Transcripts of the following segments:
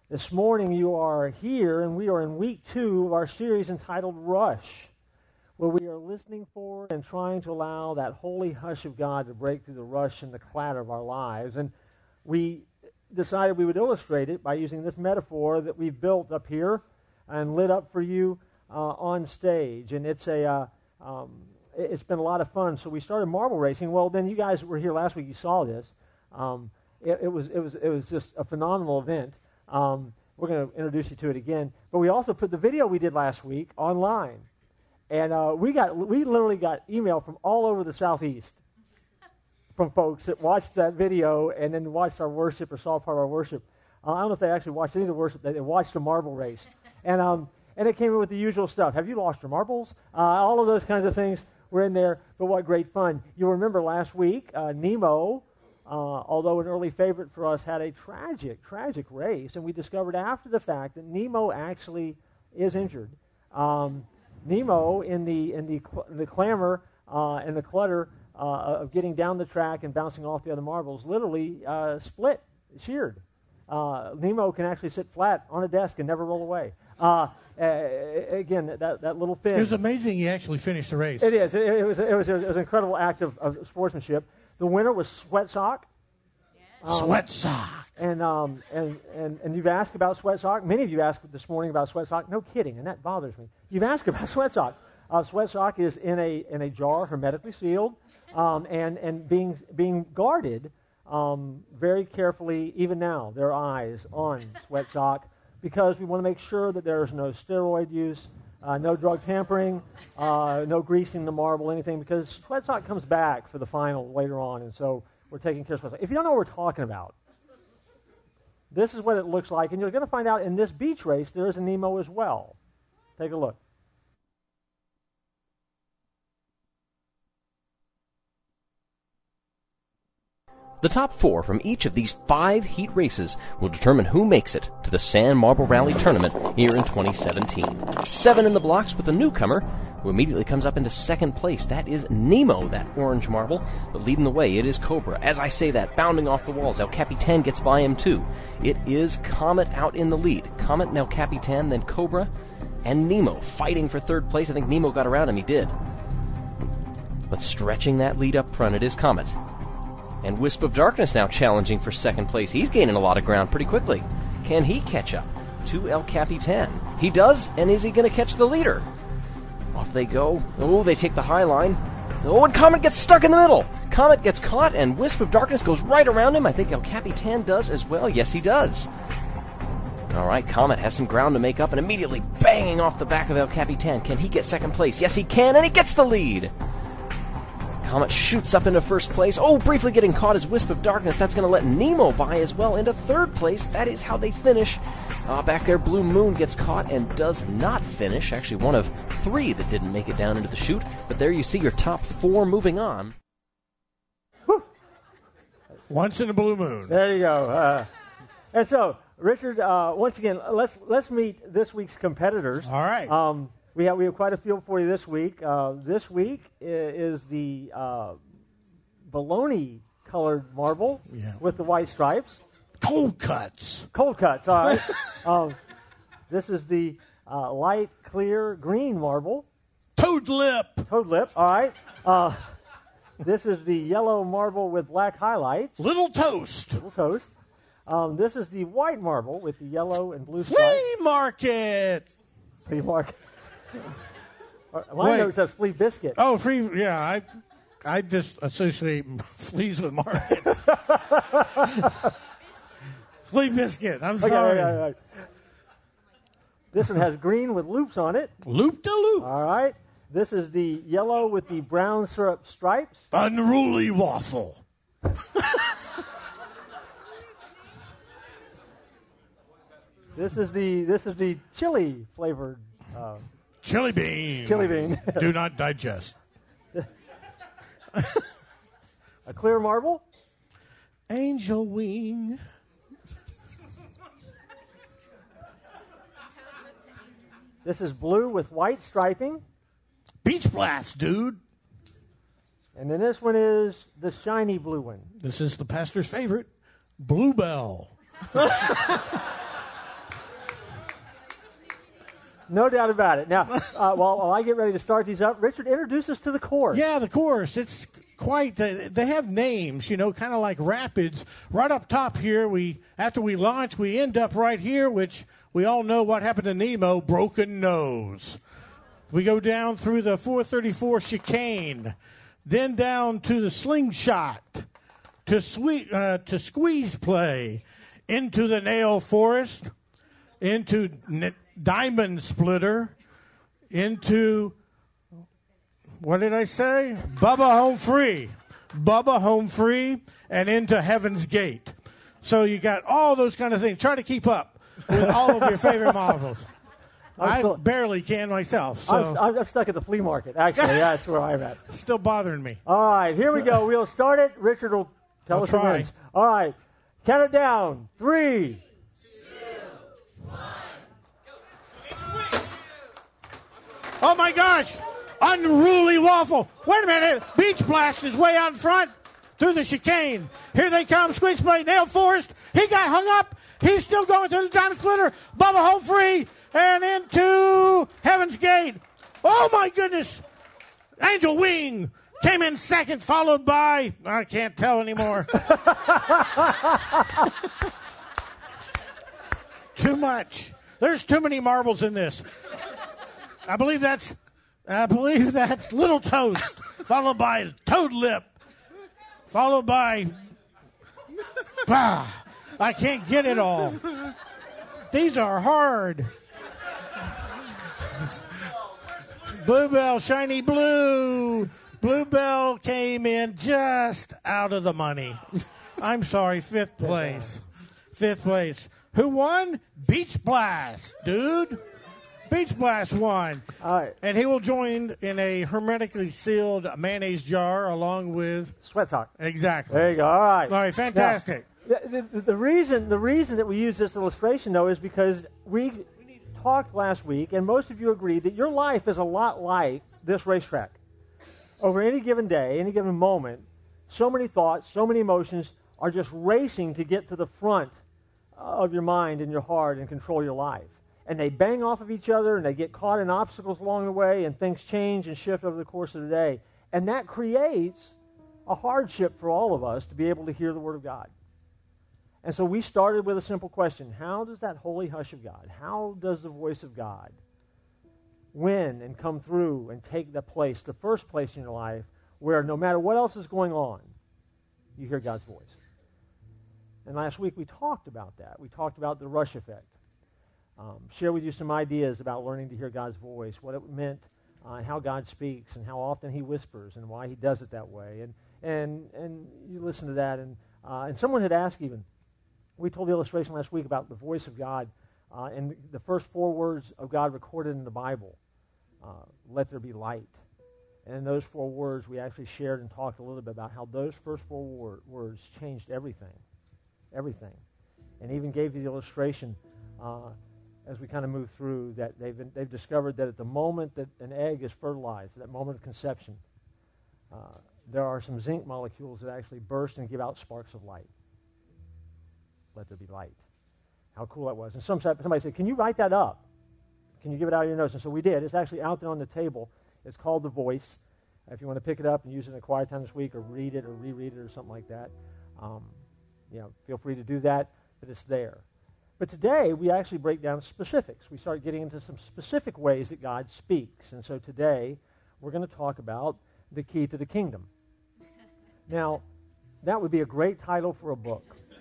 This morning you are here, and we are in week 2 of our series entitled Rush, where we are listening for and trying to allow that holy hush of God to break through the rush and the clatter of our lives. And we decided we would illustrate it by using this metaphor that we've built up here and lit up for you on stage. And it's been a lot of fun. So we started marble racing. Well, then you guys were here last week. You saw this. It was just a phenomenal event. We're going to introduce you to it again. But we also put the video we did last week online. And we literally got email from all over the Southeast from folks that watched that video and then watched our worship or saw part of our worship. I don't know if they actually watched any of the worship. They watched the marble race. And it came in with the usual stuff. Have you lost your marbles? All of those kinds of things were in there. But what great fun. You'll remember last week, Nemo, although an early favorite for us, had a tragic race, and we discovered after the fact that Nemo actually is injured. Nemo, in the clamor and the clutter of getting down the track and bouncing off the other marbles, literally sheared. Nemo can actually sit flat on a desk and never roll away. Again, that little fin. It was amazing he actually finished the race. It is. It was an incredible act of sportsmanship. The winner was Sweat Sock. Sweat Sock. And you've asked about Sweat Sock. Many of you asked this morning about Sweat Sock. No kidding, and that bothers me. You've asked about Sweat Sock. Sweat Sock is in a jar, hermetically sealed, and being guarded very carefully. Even now, there are eyes on Sweat Sock because we want to make sure that there is no steroid use. No drug tampering, no greasing the marble, anything, because Sweat Sock comes back for the final later on, and so we're taking care of Sweat Sock. If you don't know what we're talking about, this is what it looks like, and you're going to find out in this beach race there is a Nemo as well. Take a look. The top 4 from each of these 5 heat races will determine who makes it to the Sand Marble Rally Tournament here in 2017. 7 in the blocks with the newcomer, who immediately comes up into second place. That is Nemo, that orange marble. But leading the way, it is Cobra. As I say that, bounding off the walls, El Capitan gets by him too. It is Comet out in the lead. Comet and El Capitan, then Cobra and Nemo fighting for third place. I think Nemo got around him. He did. But stretching that lead up front, it is Comet. And Wisp of Darkness now challenging for second place. He's gaining a lot of ground pretty quickly. Can he catch up to El Capitan? He does, and is he going to catch the leader? Off they go. Oh, they take the high line. Oh, and Comet gets stuck in the middle. Comet gets caught, and Wisp of Darkness goes right around him. I think El Capitan does as well. Yes, he does. All right, Comet has some ground to make up, and immediately banging off the back of El Capitan. Can he get second place? Yes, he can, and he gets the lead. Comet shoots up into first place. Oh, briefly getting caught as Wisp of Darkness. That's going to let Nemo by as well into third place. That is how they finish. Back there, Blue Moon gets caught and does not finish. Actually, one of 3 that didn't make it down into the chute. But there you see your top 4 moving on. Whew. Once in a blue moon. There you go. And so, Richard, once again, let's meet this week's competitors. All right. We have quite a field for you this week. This week is the bologna-colored marble with the white stripes. Cold cuts. Cold cuts, all right. This is the light, clear, green marble. Toad lip, all right. This is the yellow marble with black highlights. Little toast. This is the white marble with the yellow and blue stripes. Flea market. My note says flea biscuit. Oh, free, yeah. I just associate fleas with markets. Flea biscuit. I'm sorry. Okay. This one has green with loops on it. Loop de loop. All right. This is the yellow with the brown syrup stripes. Unruly waffle. This is the chili flavored. Chili bean. Do not digest. A clear marble. Angel wing. This is blue with white striping. Beach blast, dude. And then this one is the shiny blue one. This is the pastor's favorite, Bluebell. No doubt about it. Now, while I get ready to start these up, Richard, introduce us to the course. Yeah, the course. It's quite. They have names, kind of like rapids. Right up top here, after we launch, we end up right here, which we all know what happened to Nemo, broken nose. We go down through the 434 chicane, then down to the slingshot, to squeeze play, into the nail forest, into diamond splitter, into, what did I say? Bubba Home Free, and into Heaven's Gate. So you got all those kind of things. Try to keep up with all of your favorite models. I barely can myself. So. I'm stuck at the flea market, actually. Yeah, that's where I'm at. Still bothering me. All right, here we go. We'll start it. Richard will tell us who wins. All right, count it down. 3, 2, 1. Oh, my gosh. Unruly waffle. Wait a minute. Beach Blast is way out in front through the chicane. Here they come. Squeeze play. Nail Forest. He got hung up. He's still going through the diamond splitter. Bubba Home Free. And into Heaven's Gate. Oh, my goodness. Angel Wing came in second, followed by, I can't tell anymore. Too much. There's too many marbles in this. I believe that's Little Toast, followed by Toad Lip, followed by, I can't get it all. These are hard. Bluebell, Shiny Blue. Bluebell came in just out of the money. I'm sorry, fifth place. Who won? Beach Blast, dude. Beach Blast won. All right. And he will join in a hermetically sealed mayonnaise jar along with... Sweat sock. Exactly. There you go. All right. All right, fantastic. Now, the reason that we use this illustration, though, is because we talked last week, and most of you agreed that your life is a lot like this racetrack. Over any given day, any given moment, so many thoughts, so many emotions are just racing to get to the front of your mind and your heart and control your life. And they bang off of each other, and they get caught in obstacles along the way, and things change and shift over the course of the day. And that creates a hardship for all of us to be able to hear the Word of God. And so we started with a simple question. How does that holy hush of God, how does the voice of God win and come through and take the first place in your life, where no matter what else is going on, you hear God's voice? And last week we talked about that. We talked about the rush effect. Share with you some ideas about learning to hear God's voice, what it meant, how God speaks, and how often He whispers, and why He does it that way. And you listen to that, and someone had asked even. We told the illustration last week about the voice of God, and the first 4 words of God recorded in the Bible. Let there be light. And in those 4 words, we actually shared and talked a little bit about how those first 4 words changed everything. Everything. And even gave you the illustration as we kind of move through that they've discovered that at the moment that an egg is fertilized, that moment of conception, there are some zinc molecules that actually burst and give out sparks of light. Let there be light. How cool that was. And somebody said, can you write that up? Can you give it out of your notes? And so we did. It's actually out there on the table. It's called The Voice. If you want to pick it up and use it in a quiet time this week, or read it or reread it or something like that, feel free to do that, but it's there. But today, we actually break down specifics. We start getting into some specific ways that God speaks. And so today, we're going to talk about the key to the kingdom. Now, that would be a great title for a book.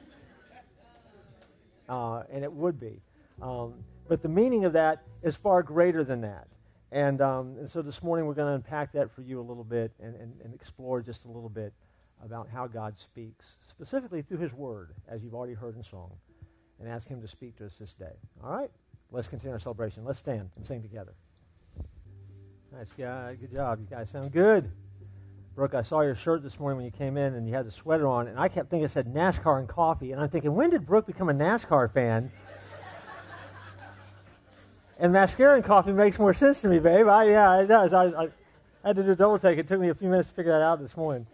And it would be. But the meaning of that is far greater than that. And so this morning, we're going to unpack that for you a little bit and explore just a little bit about how God speaks, specifically through His Word, as you've already heard in song, and ask Him to speak to us this day. All right? Let's continue our celebration. Let's stand and sing together. Nice guy. Good job. You guys sound good. Brooke, I saw your shirt this morning when you came in, and you had the sweater on, and I kept thinking it said NASCAR and coffee, and I'm thinking, when did Brooke become a NASCAR fan? And mascara and coffee makes more sense to me, babe. Yeah, it does. I had to do a double take. It took me a few minutes to figure that out this morning.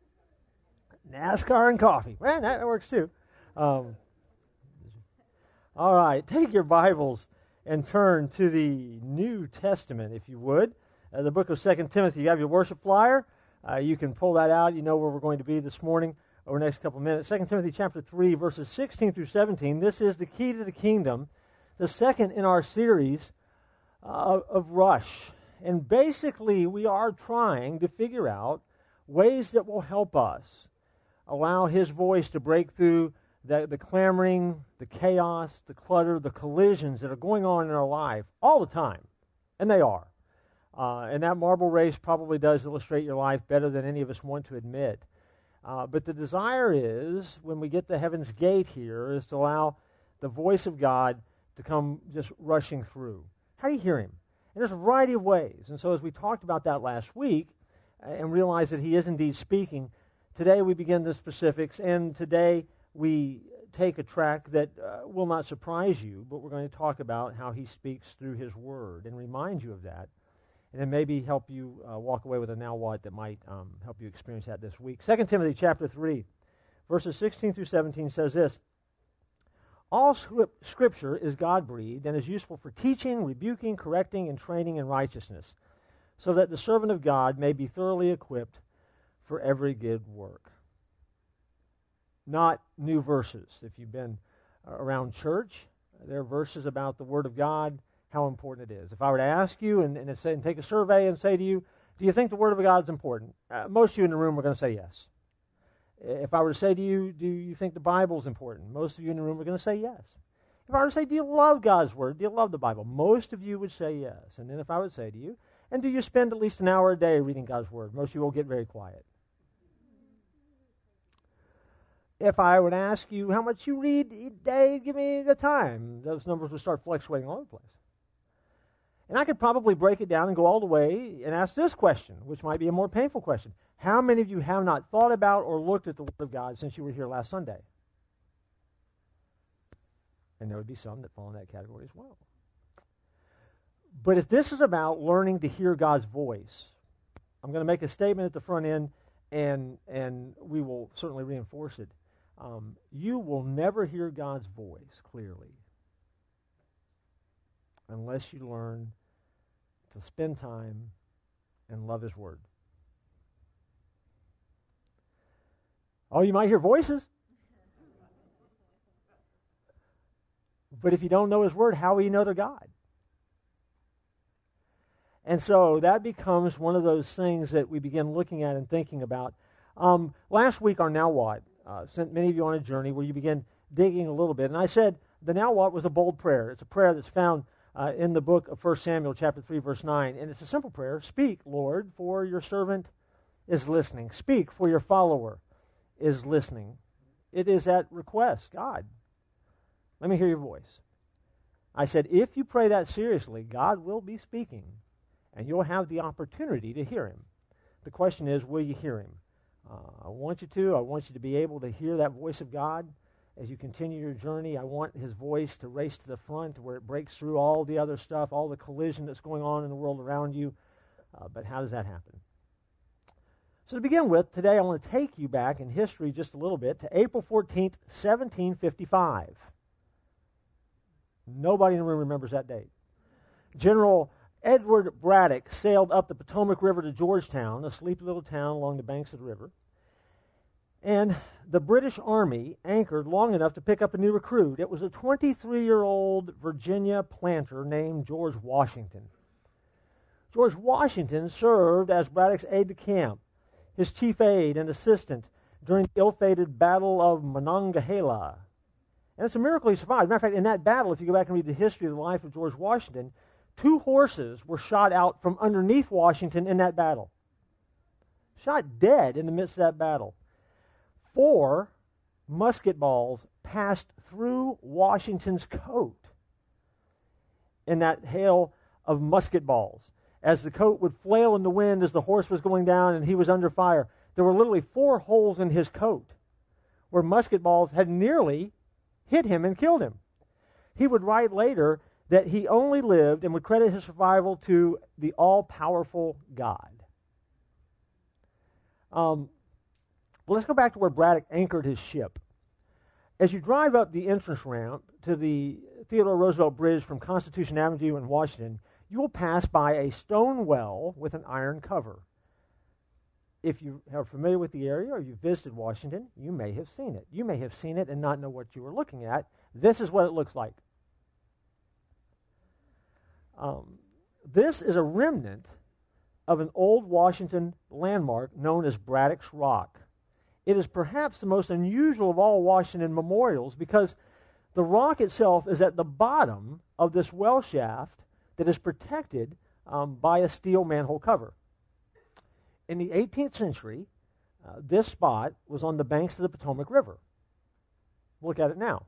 NASCAR and coffee. Well, that works too. All All right, take your Bibles and turn to the New Testament, if you would. The book of 2 Timothy. You have your worship flyer. You can pull that out. You know where we're going to be this morning over the next couple of minutes. 2 Timothy chapter 3, verses 16 through 17. This is the key to the kingdom, the second in our series of Rush. And basically, we are trying to figure out ways that will help us allow His voice to break through the clamoring, the chaos, the clutter, the collisions that are going on in our life all the time. And they are. And that marble race probably does illustrate your life better than any of us want to admit. But the desire is, when we get to heaven's gate here, is to allow the voice of God to come just rushing through. How do you hear Him? And there's a variety of ways. And so as we talked about that last week and realized that He is indeed speaking, today we begin the specifics, and today we take a track that will not surprise you, but we're going to talk about how He speaks through His Word and remind you of that, and then maybe help you walk away with a now what that might help you experience that this week. 2 Timothy chapter 3, verses 16 through 17 says this: All Scripture is God-breathed and is useful for teaching, rebuking, correcting, and training in righteousness, so that the servant of God may be thoroughly equipped for every good work. Not new verses. If you've been around church, there are verses about the Word of God, how important it is. If I were to ask you and take a survey and say to you, do you think the Word of God is important? Most of you in the room are going to say yes. If I were to say to you, do you think the Bible is important? Most of you in the room are going to say yes. If I were to say, do you love God's Word? Do you love the Bible? Most of you would say yes. And then if I would say to you, and do you spend at least an hour a day reading God's Word? Most of you will get very quiet. If I would ask you how much you read each day, give me the time, those numbers would start fluctuating all over the place. And I could probably break it down and go all the way and ask this question, which might be a more painful question. How many of you have not thought about or looked at the Word of God since you were here last Sunday? And there would be some that fall in that category as well. But if this is about learning to hear God's voice, I'm going to make a statement at the front end, and we will certainly reinforce it. You will never hear God's voice clearly unless you learn to spend time and love His Word. Oh, you might hear voices. But if you don't know His Word, how will you know they're God? And so that becomes one of those things that we begin looking at and thinking about. Last week, our Now What sent many of you on a journey where you begin digging a little bit. And I said the Now What was a bold prayer. It's a prayer that's found in the book of 1 Samuel chapter 3, verse 9. And it's a simple prayer. Speak, Lord, for your servant is listening. Speak, for your follower is listening. It is at request. God, let me hear your voice. I said, if you pray that seriously, God will be speaking, and you'll have the opportunity to hear Him. The question is, will you hear Him? I want you to. I want you to be able to hear that voice of God as you continue your journey. I want His voice to race to the front where it breaks through all the other stuff, all the collision that's going on in the world around you. But how does that happen? So to begin with, today I want to take you back in history just a little bit to April 14th, 1755. Nobody in the room remembers that date. General Edward Braddock sailed up the Potomac River to Georgetown, a sleepy little town along the banks of the river. And the British Army anchored long enough to pick up a new recruit. It was a 23-year-old Virginia planter named George Washington. George Washington served as Braddock's aide-de-camp, his chief aide and assistant during the ill-fated Battle of Monongahela. And it's a miracle he survived. Matter of fact, in that battle, if you go back and read the history of the life of George Washington, 2 horses were shot out from underneath Washington in that battle. Shot dead in the midst of that battle. 4 musket balls passed through Washington's coat in that hail of musket balls. As the coat would flail in the wind as the horse was going down and he was under fire, there were literally 4 holes in his coat where musket balls had nearly hit him and killed him. He would write later that he only lived and would credit his survival to the all-powerful God. Well, let's go back to where Braddock anchored his ship. As you drive up the entrance ramp to the Theodore Roosevelt Bridge from Constitution Avenue in Washington, you will pass by a stone well with an iron cover. If you are familiar with the area or you visited Washington, you may have seen it. You may have seen it and not know what you were looking at. This is what it looks like. This is a remnant of an old Washington landmark known as Braddock's Rock. It is perhaps the most unusual of all Washington memorials because the rock itself is at the bottom of this well shaft that is protected by a steel manhole cover. In the 18th century, this spot was on the banks of the Potomac River. Look at it now.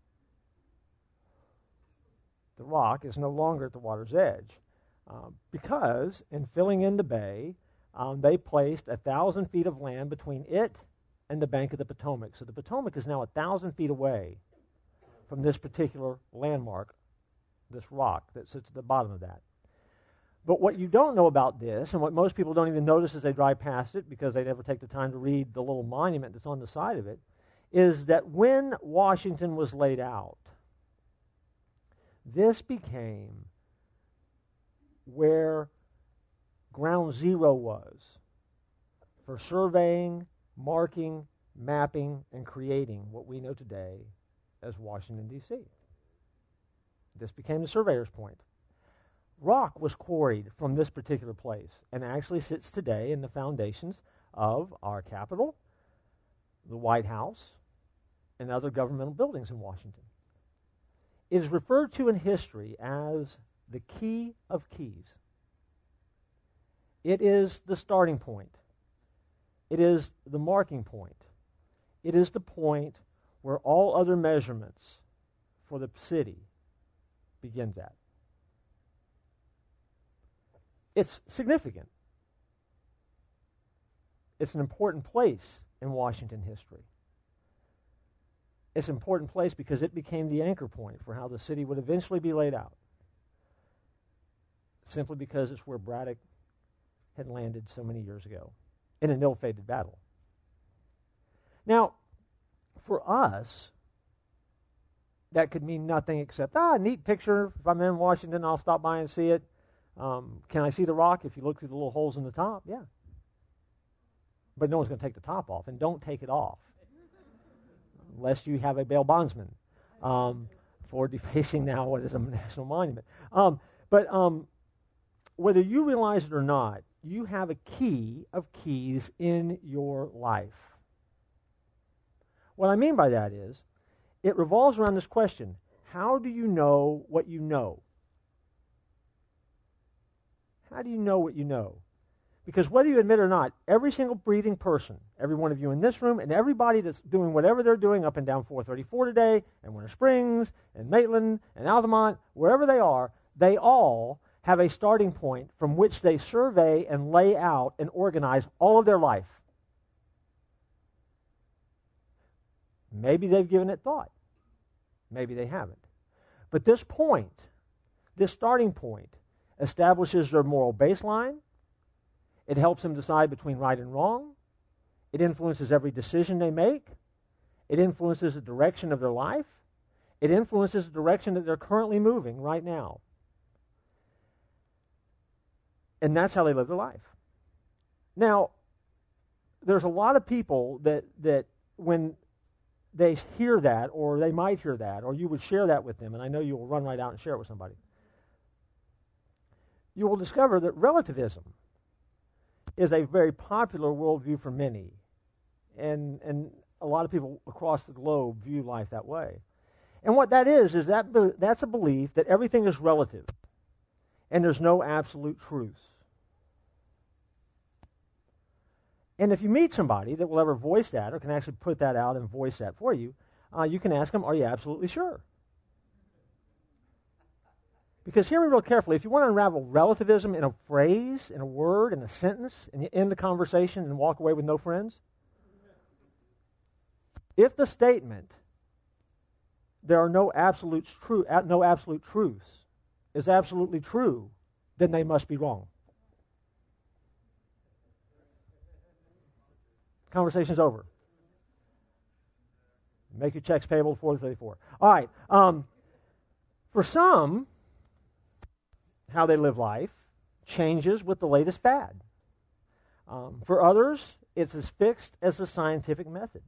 The rock is no longer at the water's edge because in filling in the bay, they placed 1,000 feet of land between it and the bank of the Potomac. So the Potomac is now 1,000 feet away from this particular landmark, this rock that sits at the bottom of that. But what you don't know about this, and what most people don't even notice as they drive past it because they never take the time to read the little monument that's on the side of it, is that when Washington was laid out, this became where ground zero was for surveying, marking, mapping, and creating what we know today as Washington, D.C. This became the surveyor's point. Rock was quarried from this particular place and actually sits today in the foundations of our Capitol, the White House, and other governmental buildings in Washington. It is referred to in history as the key of keys. It is the starting point. It is the marking point. It is the point where all other measurements for the city begins at. It's significant. It's an important place in Washington history. It's an important place because it became the anchor point for how the city would eventually be laid out. Simply because it's where Braddock had landed so many years ago in an ill-fated battle. Now, for us, that could mean nothing except, neat picture. If I'm in Washington, I'll stop by and see it. Can I see the rock if you look through the little holes in the top? Yeah. But no one's going to take the top off, and don't take it off unless you have a bail bondsman for defacing now what is a national monument. But whether you realize it or not, you have a key of keys in your life. What I mean by that is, it revolves around this question: how do you know what you know? How do you know what you know? Because whether you admit it or not, every single breathing person, every one of you in this room, and everybody that's doing whatever they're doing up and down 434 today, and Winter Springs, and Maitland, and Altamont, wherever they all have a starting point from which they survey and lay out and organize all of their life. Maybe they've given it thought. Maybe they haven't. But this point, this starting point, establishes their moral baseline. It helps them decide between right and wrong. It influences every decision they make. It influences the direction of their life. It influences the direction that they're currently moving right now. And that's how they live their life. Now, there's a lot of people that when they hear that, or they might hear that, or you would share that with them, and I know you will run right out and share it with somebody, you will discover that relativism is a very popular worldview for many. And a lot of people across the globe view life that way. And what that is that's a belief that everything is relative and there's no absolute truth. And if you meet somebody that will ever voice that or can actually put that out and voice that for you, you can ask them, are you absolutely sure? Because hear me real carefully, if you want to unravel relativism in a phrase, in a word, in a sentence, and you end the conversation and walk away with no friends, if the statement, there are no absolute truths, is absolutely true, then they must be wrong. Conversation's over. Make your checks payable before the 34. All right. For some, how they live life changes with the latest fad. For others, it's as fixed as the scientific method.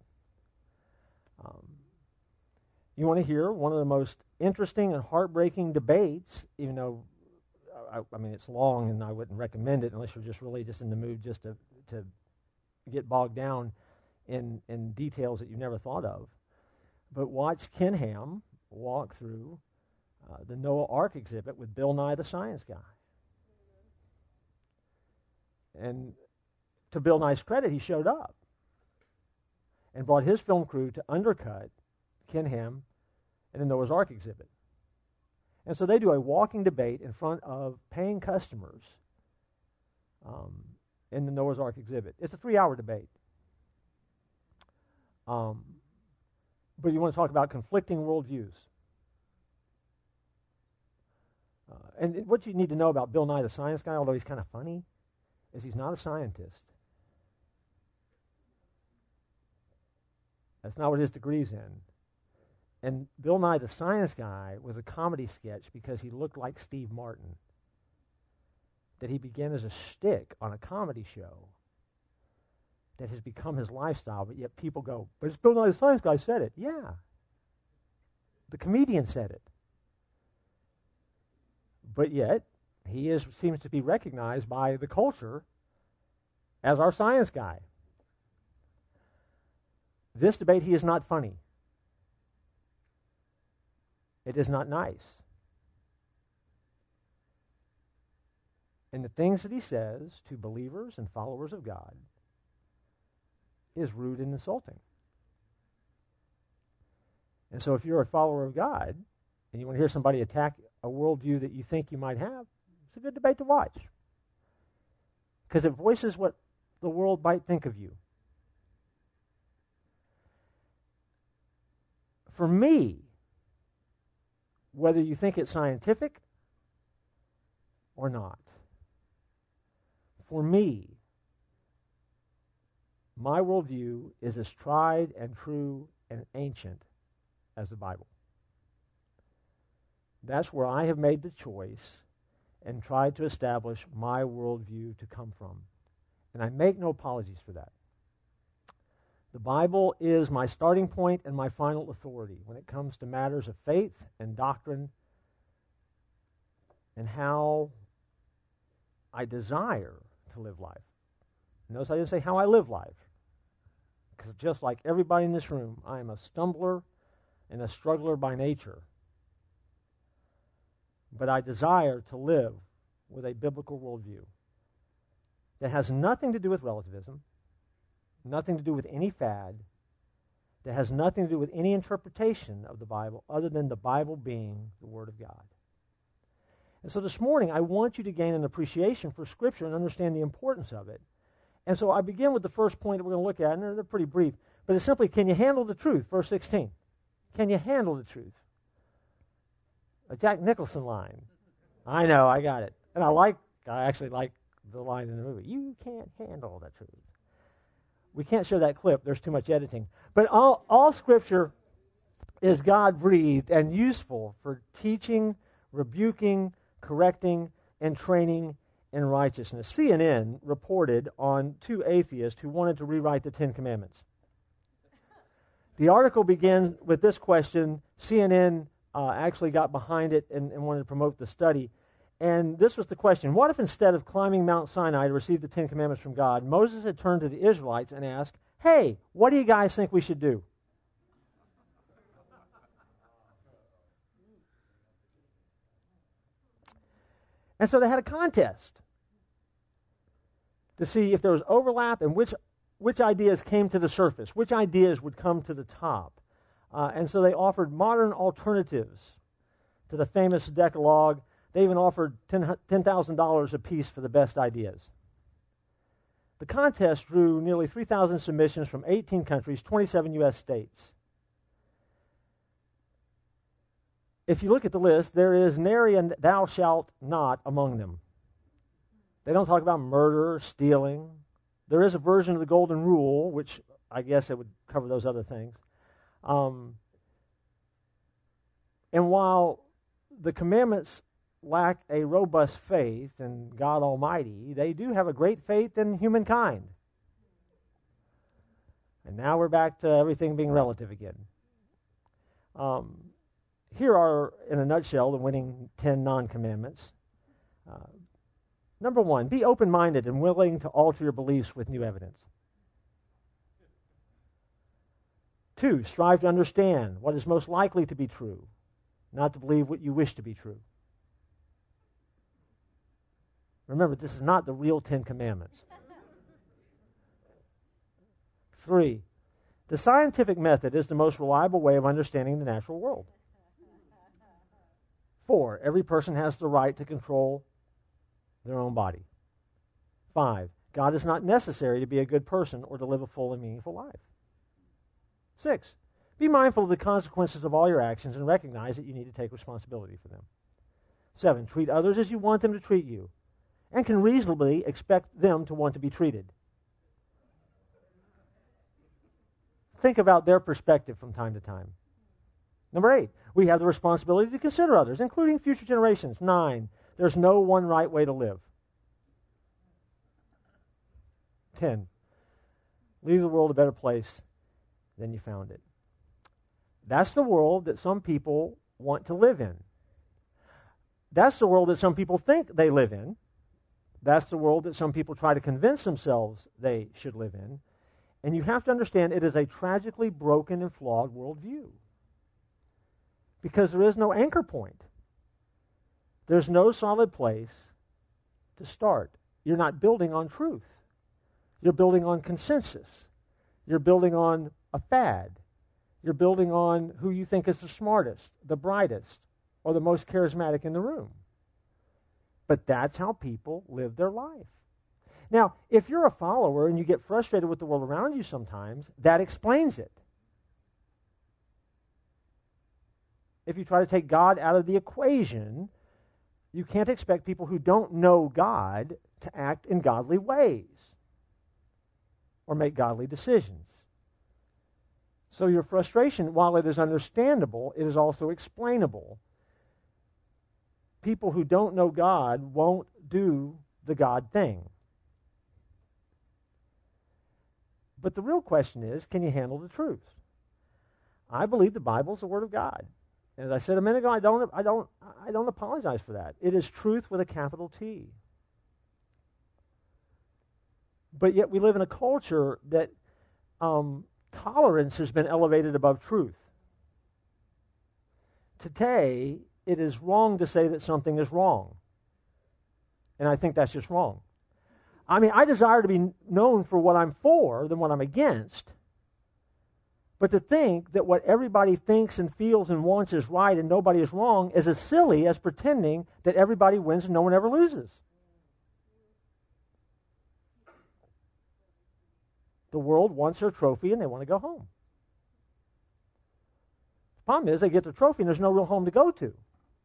You want to hear one of the most interesting and heartbreaking debates, even though, I mean, it's long and I wouldn't recommend it unless you're just really just in the mood just to get bogged down in details that you never thought of. But watch Ken Ham walk through the Noah Ark exhibit with Bill Nye the Science Guy. And to Bill Nye's credit, he showed up and brought his film crew to undercut Ken Ham in the Noah's Ark exhibit. And so they do a walking debate in front of paying customers in the Noah's Ark exhibit. It's a 3-hour debate. But you want to talk about conflicting worldviews. And what you need to know about Bill Nye the Science Guy, although he's kind of funny, is he's not a scientist. That's not what his degree's in. And Bill Nye the Science Guy was a comedy sketch because he looked like Steve Martin, that he began as a shtick on a comedy show that has become his lifestyle, but yet people go, but it's Bill Nye the Science Guy said it. Yeah. The comedian said it. But yet, he seems to be recognized by the culture as our science guy. This debate, he is not funny. It is not nice. And the things that he says to believers and followers of God is rude and insulting. And so if you're a follower of God and you want to hear somebody attack a worldview that you think you might have, it's a good debate to watch. Because it voices what the world might think of you. For me, whether you think it's scientific or not, for me, my worldview is as tried and true and ancient as the Bible. That's where I have made the choice and tried to establish my worldview to come from. And I make no apologies for that. The Bible is my starting point and my final authority when it comes to matters of faith and doctrine and how I desire to live life. Notice I didn't say how I live life. Because just like everybody in this room, I am a stumbler and a struggler by nature. But I desire to live with a biblical worldview that has nothing to do with relativism, nothing to do with any fad, that has nothing to do with any interpretation of the Bible other than the Bible being the Word of God. And so this morning, I want you to gain an appreciation for Scripture and understand the importance of it. And so I begin with the first point that we're going to look at, and they're pretty brief, but it's simply, can you handle the truth? Verse 16. Can you handle the truth? A Jack Nicholson line. I know, I got it. And I actually like the line in the movie. You can't handle the truth. We can't show that clip. There's too much editing. But all Scripture is God-breathed and useful for teaching, rebuking, correcting, and training in righteousness. CNN reported on 2 atheists who wanted to rewrite the Ten Commandments. The article began with this question. CNN actually got behind it and wanted to promote the study. And this was the question: what if instead of climbing Mount Sinai to receive the Ten Commandments from God, Moses had turned to the Israelites and asked, hey, what do you guys think we should do? And so they had a contest to see if there was overlap and which ideas came to the surface, which ideas would come to the top. And so they offered modern alternatives to the famous Decalogue. They even offered $10,000 apiece for the best ideas. The contest drew nearly 3,000 submissions from 18 countries, 27 U.S. states. If you look at the list, there is nary a thou shalt not among them. They don't talk about murder or stealing. There is a version of the Golden Rule, which I guess it would cover those other things. And while the commandments lack a robust faith in God Almighty, they do have a great faith in humankind. And now we're back to everything being relative again. Here are, in a nutshell, the winning 10 non-commandments. Number 1, be open-minded and willing to alter your beliefs with new evidence. 2, strive to understand what is most likely to be true, not to believe what you wish to be true. Remember, this is not the real 10 commandments. 3, the scientific method is the most reliable way of understanding the natural world. 4, every person has the right to control their own body. 5, God is not necessary to be a good person or to live a full and meaningful life. 6, be mindful of the consequences of all your actions and recognize that you need to take responsibility for them. 7, treat others as you want them to treat you and can reasonably expect them to want to be treated. Think about their perspective from time to time. Number 8, we have the responsibility to consider others, including future generations. 9, there's no one right way to live. 10, leave the world a better place than you found it. That's the world that some people want to live in. That's the world that some people think they live in. That's the world that some people try to convince themselves they should live in. And you have to understand it is a tragically broken and flawed worldview. Because there is no anchor point. There's no solid place to start. You're not building on truth. You're building on consensus. You're building on a fad. You're building on who you think is the smartest, the brightest, or the most charismatic in the room. But that's how people live their life. Now, if you're a follower and you get frustrated with the world around you sometimes, that explains it. If you try to take God out of the equation, you can't expect people who don't know God to act in godly ways or make godly decisions. So your frustration, while it is understandable, it is also explainable. People who don't know God won't do the God thing. But the real question is, can you handle the truth? I believe the Bible is the Word of God. And as I said a minute ago, I don't apologize for that. It is truth with a capital T. But yet we live in a culture that tolerance has been elevated above truth. Today, it is wrong to say that something is wrong. And I think that's just wrong. I mean, I desire to be known for what I'm for than what I'm against. But to think that what everybody thinks and feels and wants is right and nobody is wrong is as silly as pretending that everybody wins and no one ever loses. The world wants their trophy and they want to go home. The problem is they get the trophy and there's no real home to go to.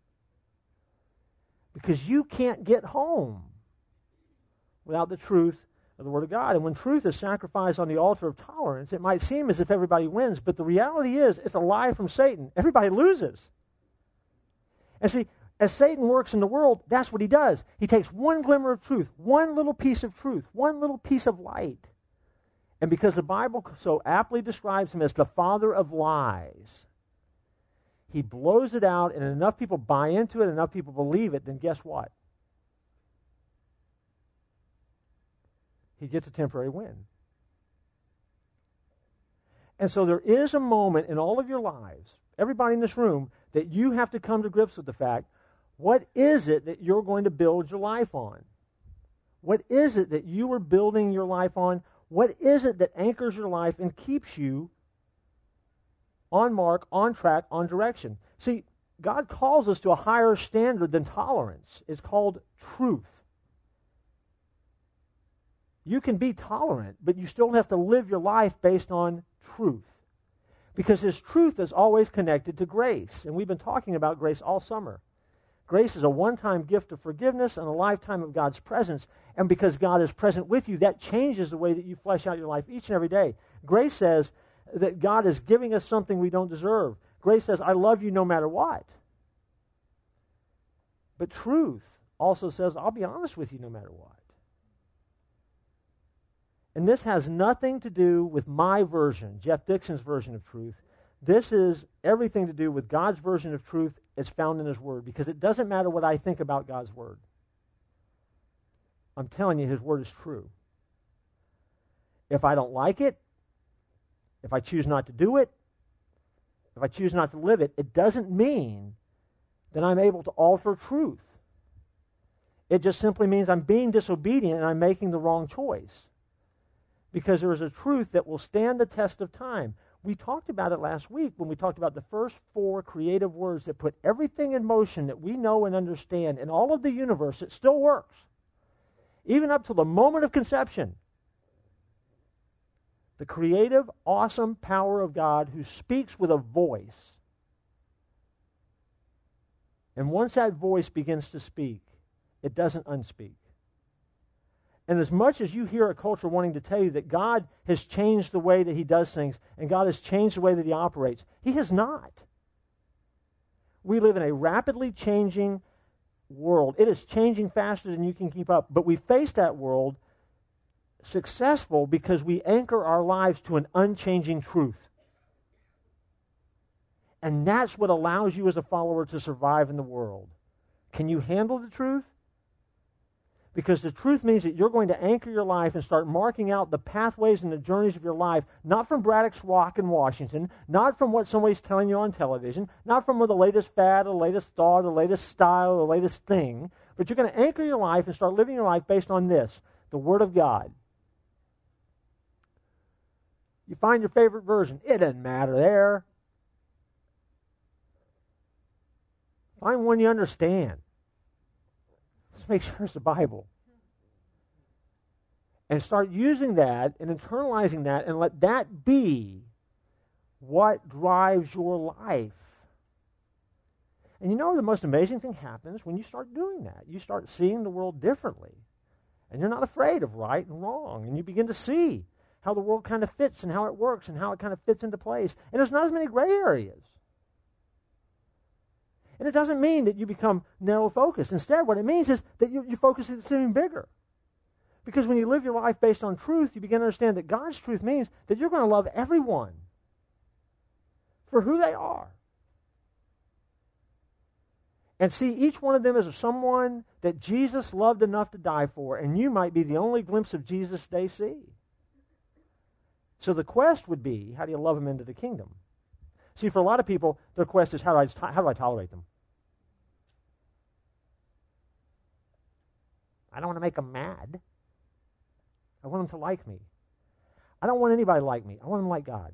Because you can't get home without the truth of the Word of God. And when truth is sacrificed on the altar of tolerance, it might seem as if everybody wins, but the reality is it's a lie from Satan. Everybody loses. And see, as Satan works in the world, that's what he does. He takes one glimmer of truth, one little piece of truth, one little piece of light. And because the Bible so aptly describes him as the father of lies, he blows it out, and enough people buy into it, enough people believe it, then guess what? He gets a temporary win. And so there is a moment in all of your lives, everybody in this room, that you have to come to grips with the fact, what is it that you're going to build your life on? What is it that you are building your life on? What is it that anchors your life and keeps you on mark, on track, on direction? See, God calls us to a higher standard than tolerance. It's called truth. You can be tolerant, but you still have to live your life based on truth. Because His truth is always connected to grace. And we've been talking about grace all summer. Grace is a one-time gift of forgiveness and a lifetime of God's presence. And because God is present with you, that changes the way that you flesh out your life each and every day. Grace says, that God is giving us something we don't deserve. Grace says, I love you no matter what. But truth also says, I'll be honest with you no matter what. And this has nothing to do with my version, Jeff Dixon's version of truth. This is everything to do with God's version of truth as found in His Word, because it doesn't matter what I think about God's Word. I'm telling you, His Word is true. If I don't like it, if I choose not to do it, if I choose not to live it, it doesn't mean that I'm able to alter truth. It just simply means I'm being disobedient and I'm making the wrong choice. Because there is a truth that will stand the test of time. We talked about it last week when we talked about the first 4 creative words that put everything in motion that we know and understand in all of the universe. It still works. Even up to the moment of conception. The creative, awesome power of God who speaks with a voice. And once that voice begins to speak, it doesn't unspeak. And as much as you hear a culture wanting to tell you that God has changed the way that He does things and God has changed the way that He operates, He has not. We live in a rapidly changing world. It is changing faster than you can keep up. But we face that world successful because we anchor our lives to an unchanging truth. And that's what allows you as a follower to survive in the world. Can you handle the truth? Because the truth means that you're going to anchor your life and start marking out the pathways and the journeys of your life, not from Braddock's Rock in Washington, not from what somebody's telling you on television, not from the latest fad, or the latest thought, or the latest style, or the latest thing, but you're going to anchor your life and start living your life based on this, the Word of God. You find your favorite version. It doesn't matter there. Find one you understand. Just make sure it's the Bible. And start using that and internalizing that and let that be what drives your life. And you know, the most amazing thing happens when you start doing that. You start seeing the world differently. And you're not afraid of right and wrong. And you begin to see how the world kind of fits and how it works and how it kind of fits into place. And there's not as many gray areas. And it doesn't mean that you become narrow-focused. Instead, what it means is that you focus on something bigger. Because when you live your life based on truth, you begin to understand that God's truth means that you're going to love everyone for who they are. And see each one of them as someone that Jesus loved enough to die for, and you might be the only glimpse of Jesus they see. So the quest would be, how do you love them into the kingdom? See, for a lot of people, their quest is, how do I tolerate them? I don't want to make them mad. I want them to like me. I don't want anybody to like me. I want them to like God.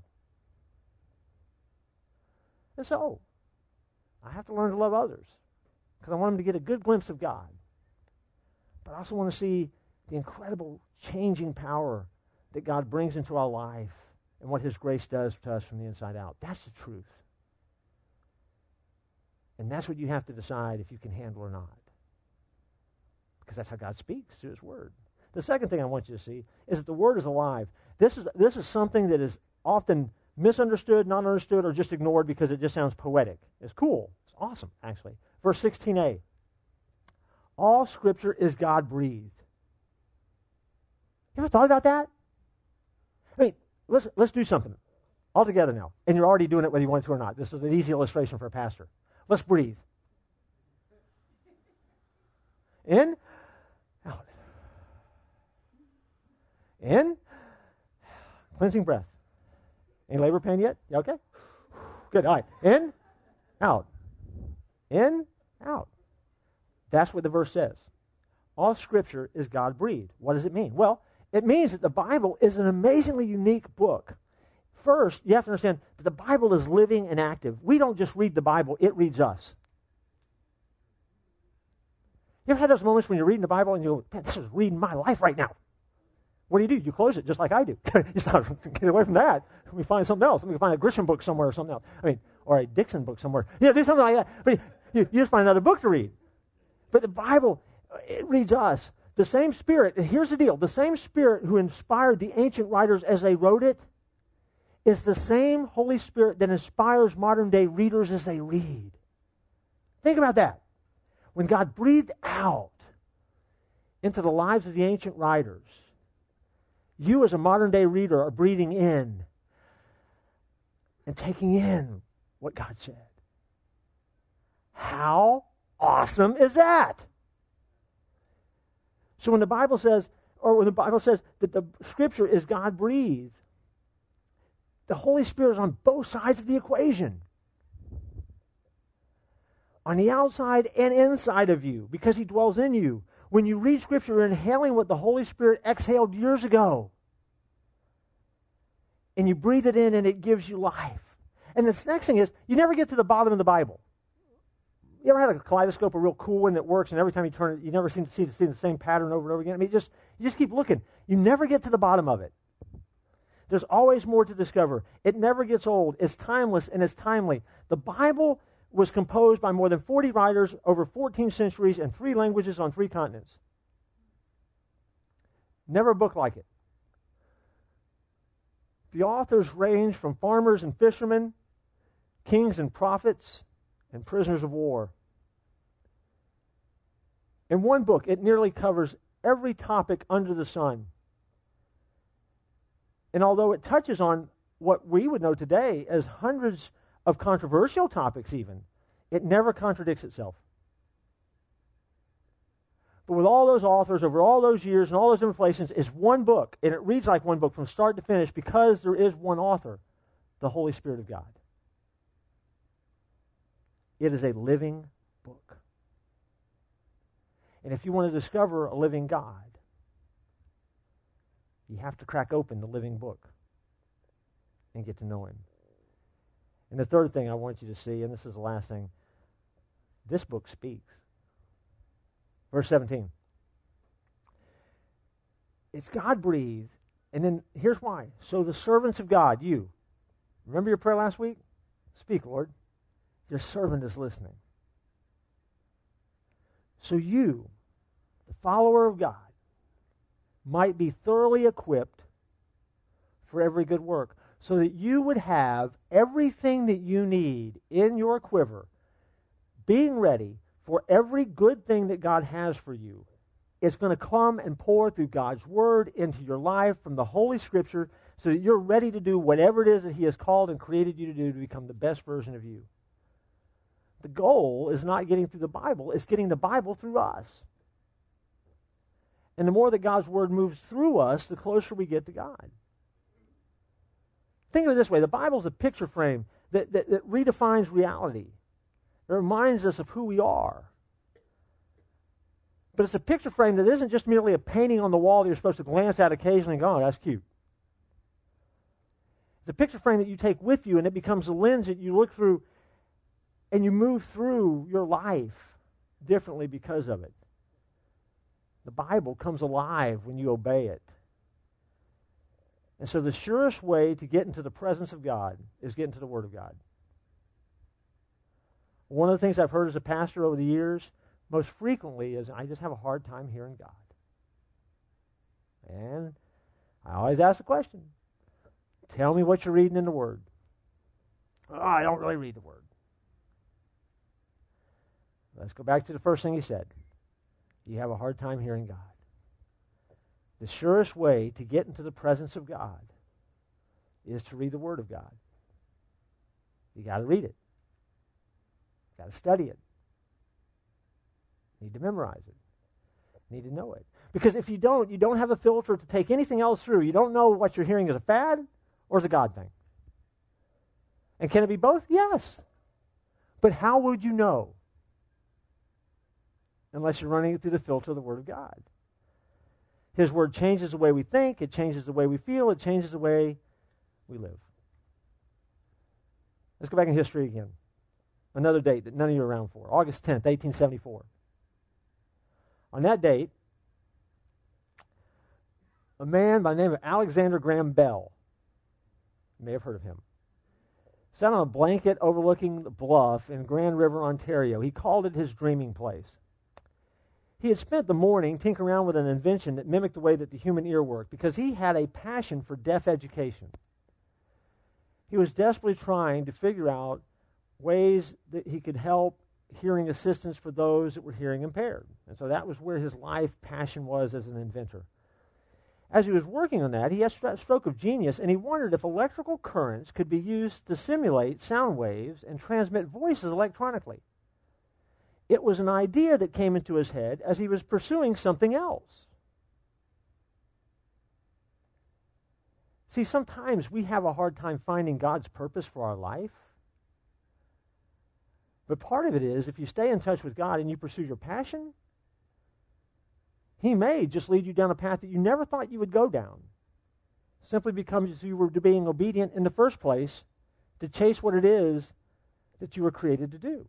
And so, I have to learn to love others because I want them to get a good glimpse of God. But I also want to see the incredible changing power that God brings into our life and what His grace does to us from the inside out. That's the truth. And that's what you have to decide if you can handle or not. Because that's how God speaks through His Word. The second thing I want you to see is that the Word is alive. This is something that is often misunderstood, not understood, or just ignored because it just sounds poetic. It's cool. It's awesome, actually. Verse 16a. All Scripture is God-breathed. You ever thought about that? I mean, let's do something all together now. And you're already doing it whether you want to or not. This is an easy illustration for a pastor. Let's breathe. In, out. In, cleansing breath. Any labor pain yet? You okay? Good. All right. In, out. In, out. That's what the verse says. All Scripture is God-breathed. What does it mean? Well, it means that the Bible is an amazingly unique book. First, you have to understand that the Bible is living and active. We don't just read the Bible, it reads us. You ever had those moments when you're reading the Bible and you go, man, this is reading my life right now? What do? You close it just like I do. You start, get away from that. Let me find something else. Let me find a Grisham book somewhere or something else. I mean, or a Dixon book somewhere. Yeah, do something like that. But you just find another book to read. But the Bible, it reads us. The same Spirit, and here's the deal, the same Spirit who inspired the ancient writers as they wrote it is the same Holy Spirit that inspires modern day readers as they read. Think about that. When God breathed out into the lives of the ancient writers, you as a modern day reader are breathing in and taking in what God said. How awesome is that? So when the Bible says that the Scripture is God-breathed, the Holy Spirit is on both sides of the equation. On the outside and inside of you, because He dwells in you. When you read Scripture, you're inhaling what the Holy Spirit exhaled years ago. And you breathe it in and it gives you life. And this next thing is, you never get to the bottom of the Bible. You ever had a kaleidoscope, a real cool one that works, and every time you turn it, you never seem to see the same pattern over and over again? I mean, you just keep looking. You never get to the bottom of it. There's always more to discover. It never gets old. It's timeless and it's timely. The Bible was composed by more than 40 writers over 14 centuries in 3 languages on 3 continents. Never a book like it. The authors range from farmers and fishermen, kings and prophets, and prisoners of war. In one book, it nearly covers every topic under the sun. And although it touches on what we would know today as hundreds of controversial topics even, it never contradicts itself. But with all those authors over all those years and all those different places, it's one book, and it reads like one book from start to finish because there is one author, the Holy Spirit of God. It is a living book. And if you want to discover a living God, you have to crack open the living book and get to know Him. And the third thing I want you to see, and this is the last thing, this book speaks. Verse 17. It's God-breathed, and then here's why. So the servants of God, you, remember your prayer last week? Speak, Lord. Your servant is listening. So you, the follower of God, might be thoroughly equipped for every good work, so that you would have everything that you need in your quiver, being ready for every good thing that God has for you. It's going to come and pour through God's Word into your life from the Holy Scripture so that you're ready to do whatever it is that He has called and created you to do to become the best version of you. The goal is not getting through the Bible, it's getting the Bible through us. And the more that God's Word moves through us, the closer we get to God. Think of it this way. The Bible is a picture frame that redefines reality. It reminds us of who we are. But it's a picture frame that isn't just merely a painting on the wall that you're supposed to glance at occasionally and go, oh, that's cute. It's a picture frame that you take with you, and it becomes a lens that you look through, and you move through your life differently because of it. The Bible comes alive when you obey it. And so the surest way to get into the presence of God is get into the Word of God. One of the things I've heard as a pastor over the years, most frequently, is I just have a hard time hearing God. And I always ask the question, tell me what you're reading in the Word. Oh, I don't really read the Word. Let's go back to the first thing he said. You have a hard time hearing God. The surest way to get into the presence of God is to read the Word of God. You got to read it. You got to study it. You need to memorize it. You need to know it. Because if you don't have a filter to take anything else through. You don't know what you're hearing is a fad or is a God thing. And can it be both? Yes. But how would you know? Unless you're running it through the filter of the Word of God. His Word changes the way we think, it changes the way we feel, it changes the way we live. Let's go back in history again. Another date that none of you are around for. August 10th, 1874. On that date, a man by the name of Alexander Graham Bell, you may have heard of him, sat on a blanket overlooking the bluff in Grand River, Ontario. He called it his dreaming place. He had spent the morning tinkering around with an invention that mimicked the way that the human ear worked because he had a passion for deaf education. He was desperately trying to figure out ways that he could help hearing assistance for those that were hearing impaired. And so that was where his life passion was as an inventor. As he was working on that, he had a stroke of genius, and he wondered if electrical currents could be used to simulate sound waves and transmit voices electronically. It was an idea that came into his head as he was pursuing something else. See, sometimes we have a hard time finding God's purpose for our life. But part of it is, if you stay in touch with God and you pursue your passion, He may just lead you down a path that you never thought you would go down, simply because you were being obedient in the first place to chase what it is that you were created to do.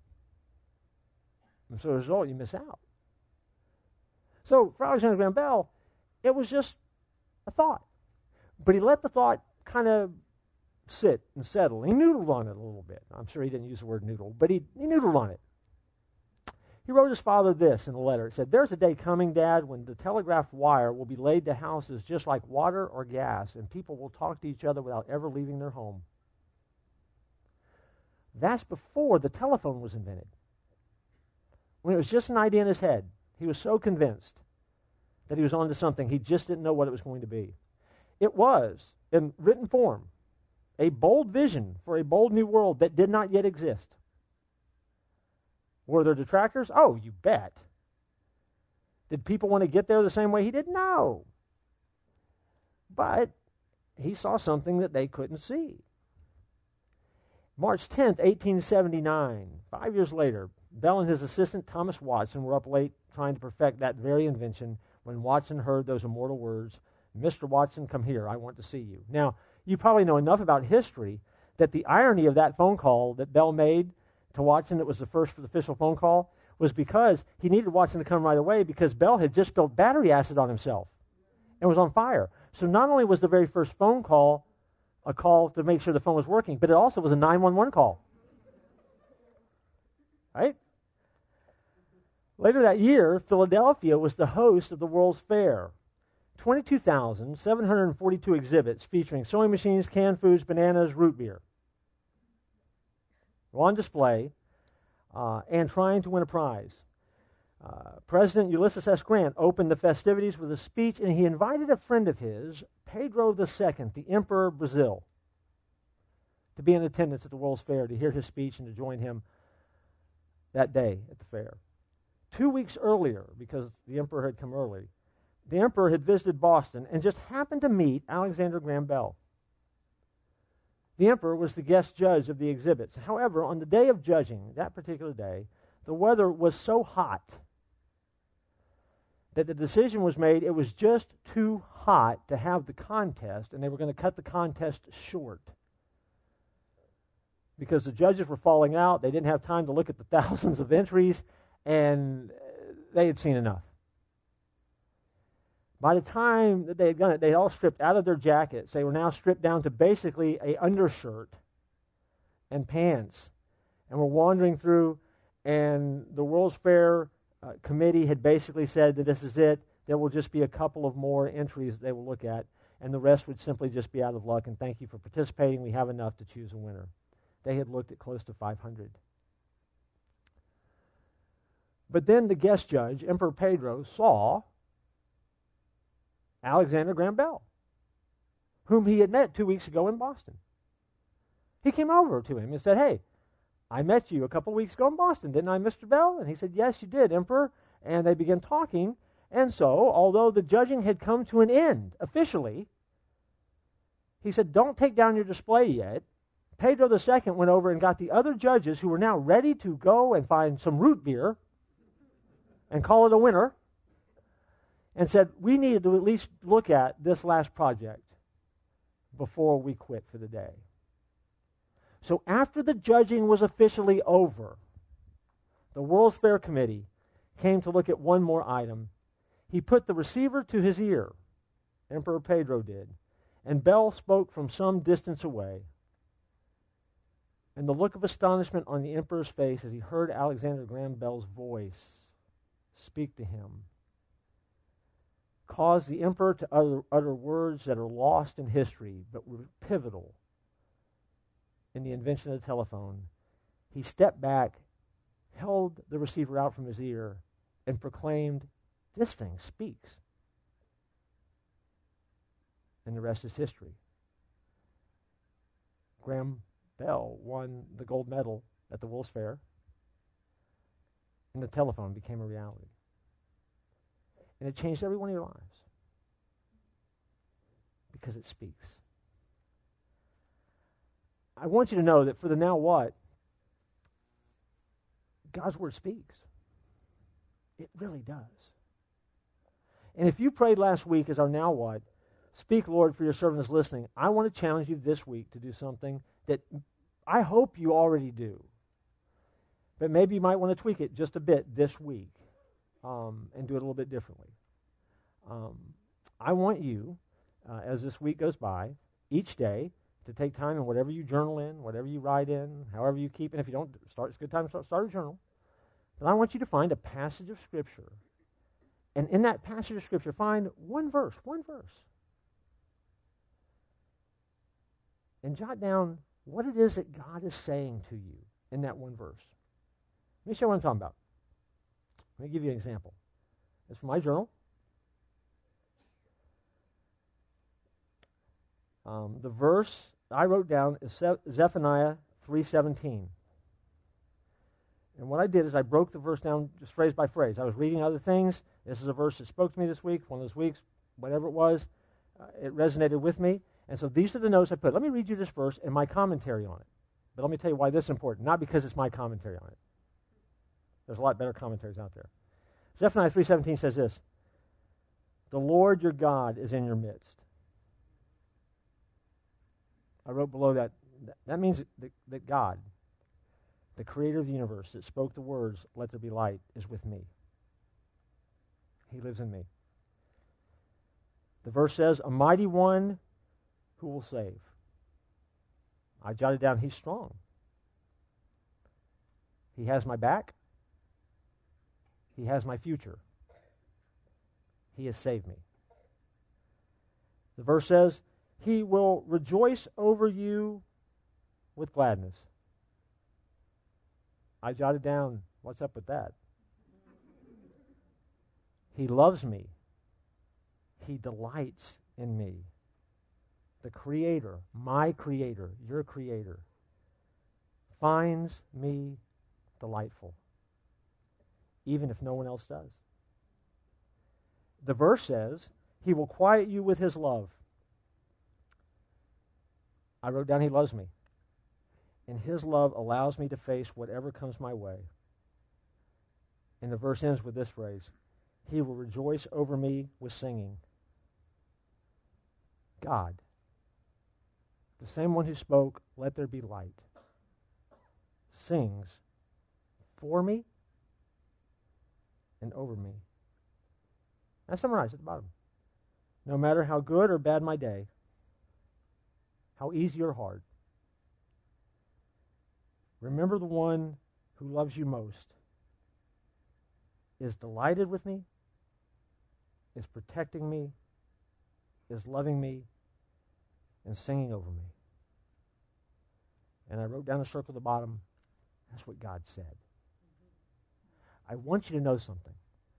And so as a result, you miss out. So for Alexander Graham Bell, it was just a thought. But he let the thought kind of sit and settle. He noodled on it a little bit. I'm sure he didn't use the word noodle, but he noodled on it. He wrote his father this in a letter. It said, "There's a day coming, Dad, when the telegraph wire will be laid to houses just like water or gas, and people will talk to each other without ever leaving their home." That's before the telephone was invented. When it was just an idea in his head, he was so convinced that he was onto something, he just didn't know what it was going to be. It was, in written form, a bold vision for a bold new world that did not yet exist. Were there detractors? Oh, you bet. Did people want to get there the same way he did? No. But he saw something that they couldn't see. March 10th, 1879, 5 years later, Bell and his assistant Thomas Watson were up late trying to perfect that very invention when Watson heard those immortal words, "Mr. Watson, come here, I want to see you." Now, you probably know enough about history that the irony of that phone call that Bell made to Watson, that was the first official phone call, was because he needed Watson to come right away because Bell had just spilled battery acid on himself and was on fire. So not only was the very first phone call a call to make sure the phone was working, but it also was a 911 call. Right? Later that year, Philadelphia was the host of the World's Fair. 22,742 exhibits featuring sewing machines, canned foods, bananas, root beer were on display and trying to win a prize. President Ulysses S. Grant opened the festivities with a speech, and he invited a friend of his, Pedro II, the Emperor of Brazil, to be in attendance at the World's Fair to hear his speech and to join him that day at the fair. 2 weeks earlier, because the emperor had come early, the emperor had visited Boston and just happened to meet Alexander Graham Bell. The emperor was the guest judge of the exhibits. However, on the day of judging, that particular day, the weather was so hot that the decision was made it was just too hot to have the contest, and they were going to cut the contest short. Because the judges were falling out, they didn't have time to look at the thousands of entries, and they had seen enough. By the time that they had done it, they had all stripped out of their jackets. They were now stripped down to basically an undershirt and pants, and were wandering through, and the World's Fair committee had basically said that this is it. There will just be a couple of more entries they will look at, and the rest would simply just be out of luck, and thank you for participating. We have enough to choose a winner. They had looked at close to 500. But then the guest judge, Emperor Pedro, saw Alexander Graham Bell, whom he had met 2 weeks ago in Boston. He came over to him and said, "Hey, I met you a couple weeks ago in Boston, didn't I, Mr. Bell?" And he said, "Yes, you did, Emperor." And they began talking. And so, although the judging had come to an end officially, he said, "Don't take down your display yet." Pedro II went over and got the other judges who were now ready to go and find some root beer and call it a winner, and said, "We needed to at least look at this last project before we quit for the day." So after the judging was officially over, the World's Fair Committee came to look at one more item. He put the receiver to his ear, Emperor Pedro did, and Bell spoke from some distance away. And the look of astonishment on the emperor's face as he heard Alexander Graham Bell's voice speak to him caused the emperor to utter words that are lost in history, but were pivotal in the invention of the telephone, he stepped back, held the receiver out from his ear, and proclaimed, "This thing speaks." And the rest is history. Graham Bell won the gold medal at the World's Fair, and the telephone became a reality. And it changed every one of your lives because it speaks. I want you to know that for the now what, God's Word speaks. It really does. And if you prayed last week as our now what, speak, Lord, for your servant is listening, I want to challenge you this week to do something that I hope you already do. But maybe you might want to tweak it just a bit this week and do it a little bit differently. I want you, as this week goes by, each day to take time in whatever you journal in, whatever you write in, however you keep, and if you don't start, it's a good time to start a journal. But I want you to find a passage of Scripture, and in that passage of Scripture, find one verse, and jot down what it is that God is saying to you in that one verse. Let me show you what I'm talking about. Let me give you an example. It's from my journal. The verse I wrote down is Zephaniah 3:17. And what I did is I broke the verse down just phrase by phrase. I was reading other things. This is a verse that spoke to me this week, one of those weeks, whatever it was. It resonated with me. And so these are the notes I put. Let me read you this verse and my commentary on it. But let me tell you why this is important. Not because it's my commentary on it. There's a lot better commentaries out there. Zephaniah 3:17 says this: "The Lord your God is in your midst." I wrote below that. That means that God, the creator of the universe, that spoke the words, "Let there be light," is with me. He lives in me. The verse says, "A mighty one who will save." I jotted down, he's strong. He has my back. He has my future. He has saved me. The verse says, "He will rejoice over you with gladness." I jotted down, what's up with that? He loves me. He delights in me. The Creator, my Creator, your Creator, finds me delightful, even if no one else does. The verse says, "He will quiet you with His love." I wrote down, He loves me. And His love allows me to face whatever comes my way. And the verse ends with this phrase: "He will rejoice over me with singing." God, the same one who spoke, "Let there be light," sings for me and over me. I summarize at the bottom. No matter how good or bad my day, how easy or hard, remember the one who loves you most, is delighted with me, is protecting me, is loving me, and singing over me. And I wrote down a circle at the bottom. That's what God said. I want you to know something.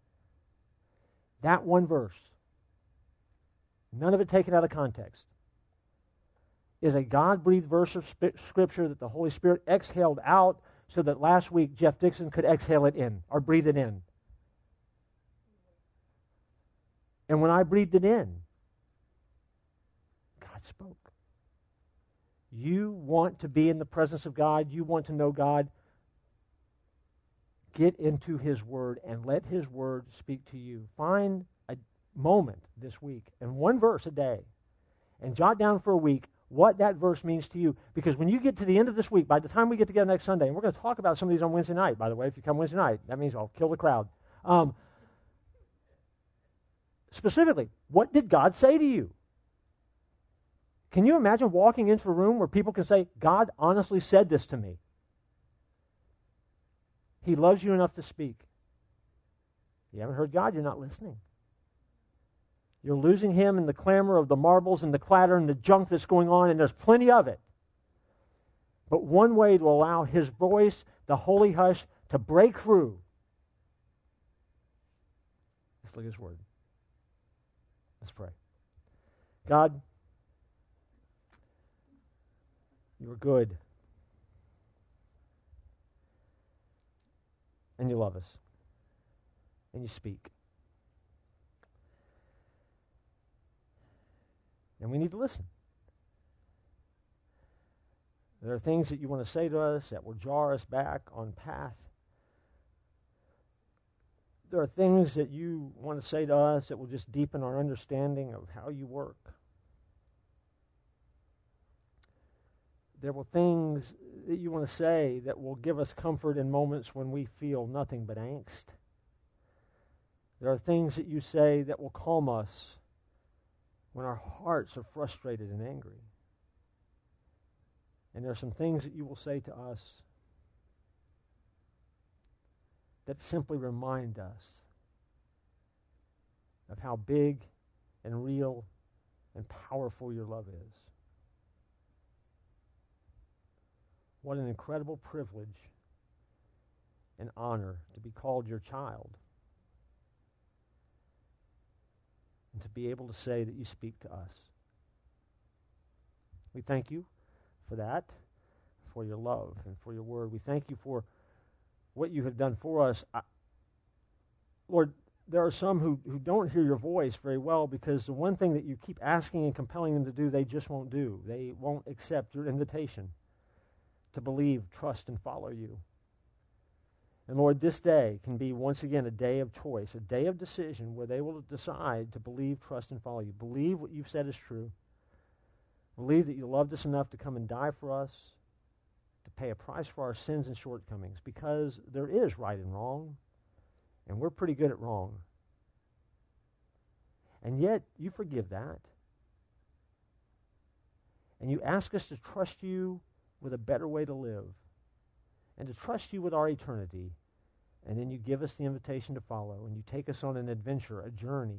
That one verse, none of it taken out of context, is a God-breathed verse of Scripture that the Holy Spirit exhaled out so that last week Jeff Dixon could exhale it in, or breathe it in. And when I breathed it in, God spoke. You want to be in the presence of God, you want to know God, get into His Word and let His Word speak to you. Find a moment this week and one verse a day and jot down for a week what that verse means to you. Because when you get to the end of this week, by the time we get together next Sunday, and we're going to talk about some of these on Wednesday night, by the way, if you come Wednesday night, that means I'll kill the crowd. Specifically, what did God say to you? Can you imagine walking into a room where people can say, God honestly said this to me? He loves you enough to speak. You haven't heard God, you're not listening. You're losing Him in the clamor of the marbles and the clatter and the junk that's going on, and there's plenty of it. but one way to allow His voice, the holy hush, to break through. Let's look at His Word. Let's pray. God, You are good. And You love us. And You speak. And we need to listen. There are things that You want to say to us that will jar us back on path. There are things that You want to say to us that will just deepen our understanding of how You work. There will things that You want to say that will give us comfort in moments when we feel nothing but angst. There are things that You say that will calm us when our hearts are frustrated and angry. And there are some things that You will say to us that simply remind us of how big and real and powerful Your love is. What an incredible privilege and honor to be called Your child and to be able to say that You speak to us. We thank You for that, for Your love and for Your word. We thank You for what You have done for us. Lord, there are some who don't hear Your voice very well because the one thing that You keep asking and compelling them to do, they just won't do. They won't accept Your invitation to believe, trust, and follow You. And Lord, this day can be once again a day of choice, a day of decision where they will decide to believe, trust, and follow You. Believe what You've said is true. Believe that You loved us enough to come and die for us, to pay a price for our sins and shortcomings, because there is right and wrong, and we're pretty good at wrong. And yet, You forgive that. And You ask us to trust You with a better way to live, and to trust You with our eternity. And then You give us the invitation to follow, and You take us on an adventure, a journey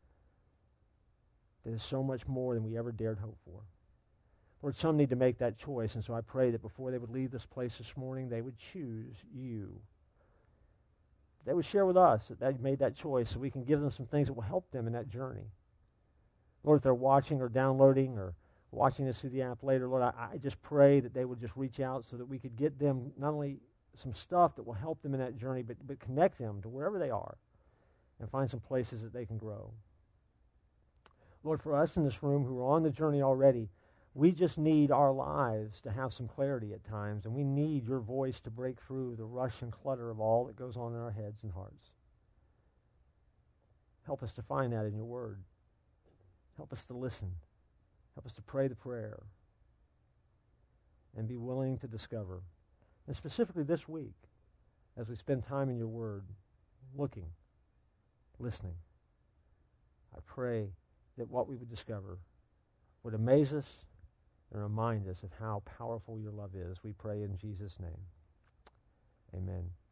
that is so much more than we ever dared hope for. Lord, some need to make that choice, and so I pray that before they would leave this place this morning, they would choose You. They would share with us that they made that choice so we can give them some things that will help them in that journey. Lord, if they're watching or downloading or watching this through the app later, Lord, I just pray that they would just reach out so that we could get them not only some stuff that will help them in that journey, but connect them to wherever they are and find some places that they can grow. Lord, for us in this room who are on the journey already, we just need our lives to have some clarity at times, and we need Your voice to break through the rush and clutter of all that goes on in our heads and hearts. Help us to find that in Your word. Help us to listen. Help us to pray the prayer and be willing to discover. And specifically this week, as we spend time in Your word, looking, listening, I pray that what we would discover would amaze us and remind us of how powerful Your love is. We pray in Jesus' name. Amen.